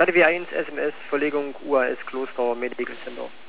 KDW 1 SMS, Verlegung UAS Kloster Medical Center.